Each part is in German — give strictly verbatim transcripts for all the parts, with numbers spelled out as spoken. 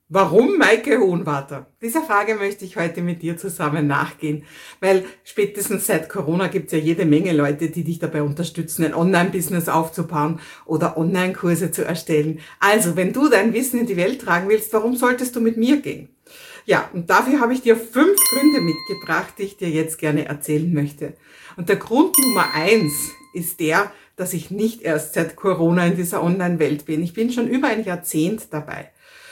Warum Maike Hohenwarter? Dieser Frage möchte ich heute mit dir zusammen nachgehen, weil spätestens seit Corona gibt es ja jede Menge Leute, die dich dabei unterstützen, ein Online-Business aufzubauen oder Online-Kurse zu erstellen. Also, wenn du dein Wissen in die Welt tragen willst, warum solltest du mit mir gehen? Ja, und dafür habe ich dir fünf Gründe mitgebracht, die ich dir jetzt gerne erzählen möchte. Und der Grund Nummer eins ist der, dass ich nicht erst seit Corona in dieser Online-Welt bin. Ich bin schon über ein Jahrzehnt dabei.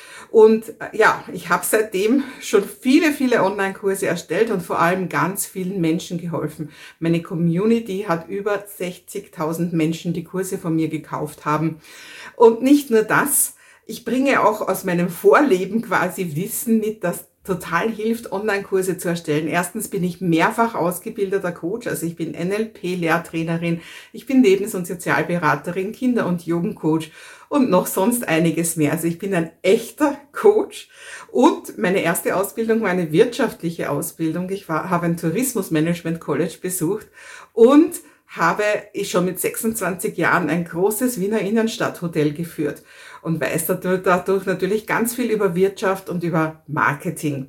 Und ja, ich habe seitdem schon viele, viele Online-Kurse erstellt und vor allem ganz vielen Menschen geholfen. Meine Community hat über sechzigtausend Menschen, die Kurse von mir gekauft haben. Und nicht nur das, ich bringe auch aus meinem Vorleben quasi Wissen mit, das total hilft, Online-Kurse zu erstellen. Erstens bin ich mehrfach ausgebildeter Coach, also ich bin N L P-Lehrtrainerin, ich bin Lebens- und Sozialberaterin, Kinder- und Jugendcoach und noch sonst einiges mehr. Also ich bin ein echter Coach und meine erste Ausbildung war eine wirtschaftliche Ausbildung. Ich war, habe ein Tourismusmanagement College besucht und habe ich schon mit sechsundzwanzig Jahren ein großes Wiener Innenstadthotel geführt und weiß dadurch natürlich ganz viel über Wirtschaft und über Marketing.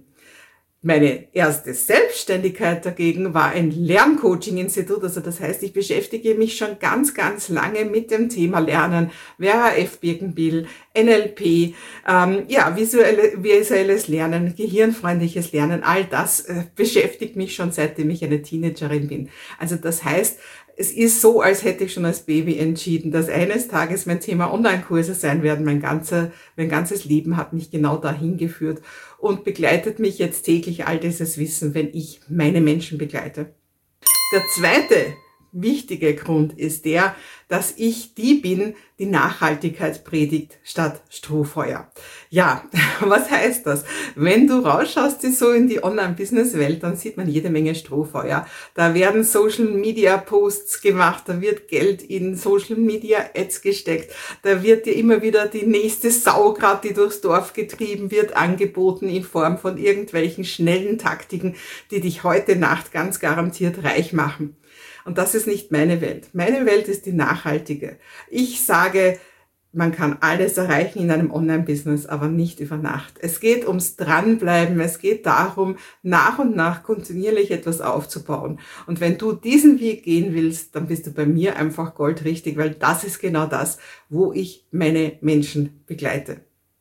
Meine erste Selbstständigkeit dagegen war ein Lerncoaching-Institut, also das heißt, ich beschäftige mich schon ganz, ganz lange mit dem Thema Lernen, W H F Birkenbiel, N L P, ähm, ja, visuelle, visuelles Lernen, gehirnfreundliches Lernen, all das äh, beschäftigt mich schon seitdem ich eine Teenagerin bin. Also das heißt, es ist so, als hätte ich schon als Baby entschieden, dass eines Tages mein Thema Online-Kurse sein werden. Mein ganzer, mein ganzes Leben hat mich genau dahin geführt und begleitet mich jetzt täglich all dieses Wissen, wenn ich meine Menschen begleite. Der zweite wichtige Grund ist der, dass ich die bin, die Nachhaltigkeit predigt statt Strohfeuer. Ja, was heißt das? Wenn du rausschaust so in die Online-Business-Welt, dann sieht man jede Menge Strohfeuer. Da werden Social-Media-Posts gemacht, da wird Geld in Social-Media-Ads gesteckt, da wird dir immer wieder die nächste Saugrad, die durchs Dorf getrieben wird, angeboten in Form von irgendwelchen schnellen Taktiken, die dich heute Nacht ganz garantiert reich machen. Und das ist nicht meine Welt. Meine Welt ist die nachhaltige. Ich sage, man kann alles erreichen in einem Online-Business, aber nicht über Nacht. Es geht ums Dranbleiben. Es geht darum, nach und nach kontinuierlich etwas aufzubauen. Und wenn du diesen Weg gehen willst, dann bist du bei mir einfach goldrichtig, weil das ist genau das, wo ich meine Menschen begleite.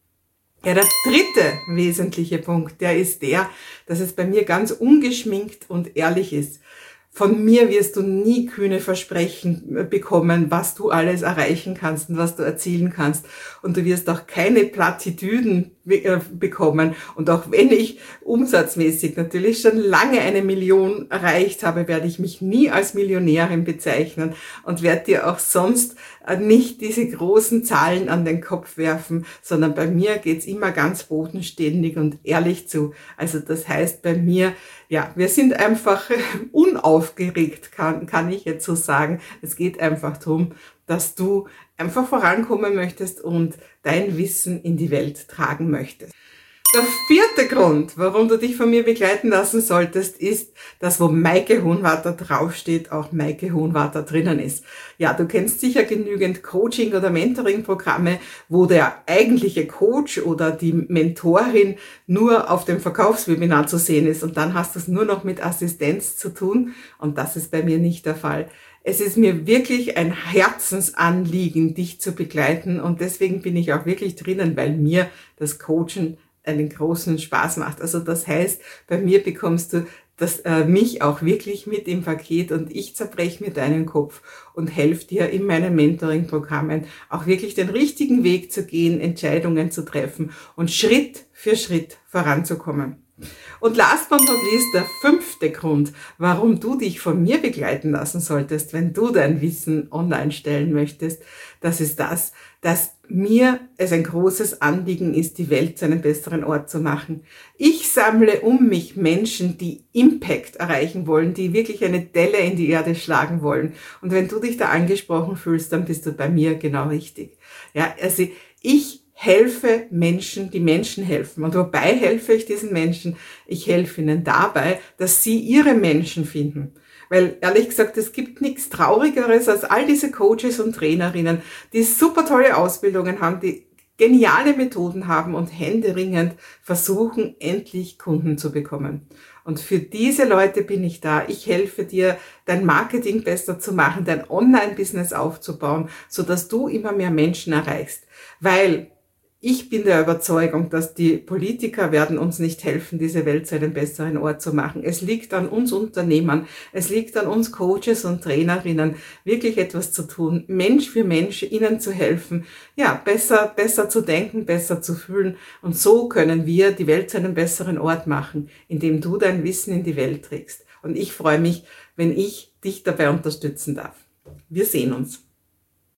Ja, der dritte wesentliche Punkt, der ist der, dass es bei mir ganz ungeschminkt und ehrlich ist. Von mir wirst du nie kühne Versprechen bekommen, was du alles erreichen kannst und was du erzielen kannst. Und du wirst auch keine Plattitüden bekommen. Und auch wenn ich umsatzmäßig natürlich schon lange eine Million erreicht habe, werde ich mich nie als Millionärin bezeichnen und werde dir auch sonst nicht diese großen Zahlen an den Kopf werfen, sondern bei mir geht's immer ganz bodenständig und ehrlich zu. Also das heißt bei mir, ja, wir sind einfach unaufgeregt, kann, kann ich jetzt so sagen. Es geht einfach darum, dass du einfach vorankommen möchtest und dein Wissen in die Welt tragen möchtest. Der vierte Grund, warum du dich von mir begleiten lassen solltest, ist, dass wo Maike Hohenwarter draufsteht, auch Maike Hohenwarter drinnen ist. Ja, du kennst sicher genügend Coaching- oder Mentoring-Programme, wo der eigentliche Coach oder die Mentorin nur auf dem Verkaufswebinar zu sehen ist und dann hast du es nur noch mit Assistenz zu tun und das ist bei mir nicht der Fall. Es ist mir wirklich ein Herzensanliegen, dich zu begleiten und deswegen bin ich auch wirklich drinnen, weil mir das Coachen einen großen Spaß macht. Also das heißt, bei mir bekommst du das, äh, mich auch wirklich mit im Paket und ich zerbreche mir deinen Kopf und helfe dir in meinen Mentoring-Programmen auch wirklich den richtigen Weg zu gehen, Entscheidungen zu treffen und Schritt für Schritt voranzukommen. Und last but not least, der fünfte Grund, warum du dich von mir begleiten lassen solltest, wenn du dein Wissen online stellen möchtest, das ist das, dass mir es ein großes Anliegen ist, die Welt zu einem besseren Ort zu machen. Ich sammle um mich Menschen, die Impact erreichen wollen, die wirklich eine Delle in die Erde schlagen wollen. Und wenn du dich da angesprochen fühlst, dann bist du bei mir genau richtig. Ja, also ich helfe Menschen, die Menschen helfen. Und wobei helfe ich diesen Menschen? Ich helfe ihnen dabei, dass sie ihre Menschen finden. Weil ehrlich gesagt, es gibt nichts Traurigeres als all diese Coaches und Trainerinnen, die super tolle Ausbildungen haben, die geniale Methoden haben und händeringend versuchen, endlich Kunden zu bekommen. Und für diese Leute bin ich da. Ich helfe dir, dein Marketing besser zu machen, dein Online-Business aufzubauen, sodass du immer mehr Menschen erreichst. Weil ich bin der Überzeugung, dass die Politiker werden uns nicht helfen, diese Welt zu einem besseren Ort zu machen. Es liegt an uns Unternehmern, es liegt an uns Coaches und Trainerinnen, wirklich etwas zu tun, Mensch für Mensch, ihnen zu helfen, ja, besser, besser zu denken, besser zu fühlen. Und so können wir die Welt zu einem besseren Ort machen, indem du dein Wissen in die Welt trägst. Und ich freue mich, wenn ich dich dabei unterstützen darf. Wir sehen uns.